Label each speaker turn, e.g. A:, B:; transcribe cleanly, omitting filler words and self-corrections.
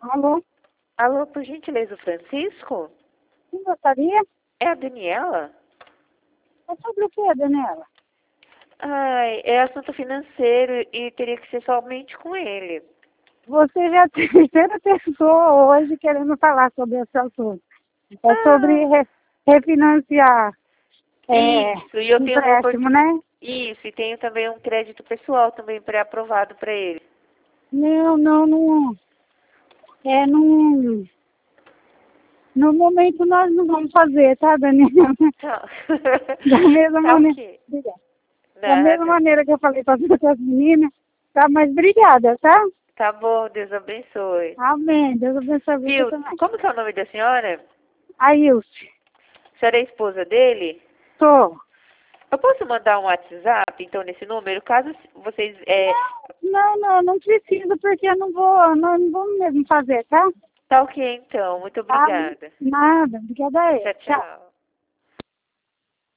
A: Alô?
B: Alô, por gentileza, o Francisco?
A: Quem gostaria?
B: É a Daniela?
A: É sobre o que, Daniela?
B: Ai, é assunto financeiro e teria que ser somente com ele.
A: Você já é a terceira pessoa hoje querendo falar sobre esse assunto. É sobre
B: Ah,
A: refinanciar
B: isso, e eu tenho uma
A: empréstimo, né?
B: Isso, e tenho também um crédito pessoal também pré-aprovado para ele.
A: Não. É, não. No momento nós não vamos fazer, tá, Daniela?
B: Tá.
A: Da mesma
B: Tá
A: maneira.
B: ok.
A: Obrigada. Da mesma
B: Nada.
A: maneira que eu falei para as outras meninas, tá? Mas obrigada, tá?
B: Tá bom, Deus abençoe.
A: Amém. Deus abençoe você
B: Viu?
A: também.
B: Como que é o nome da senhora?
A: Ailce,
B: A senhora é a esposa dele?
A: tô.
B: Eu posso mandar um WhatsApp, então, nesse número, caso vocês...
A: Não precisa, porque eu não vou mesmo fazer, tá?
B: Tá ok, então. Muito
A: Tá?
B: obrigada.
A: Nada, obrigada a ele.
B: Tchau,
A: Tchau.
B: tchau.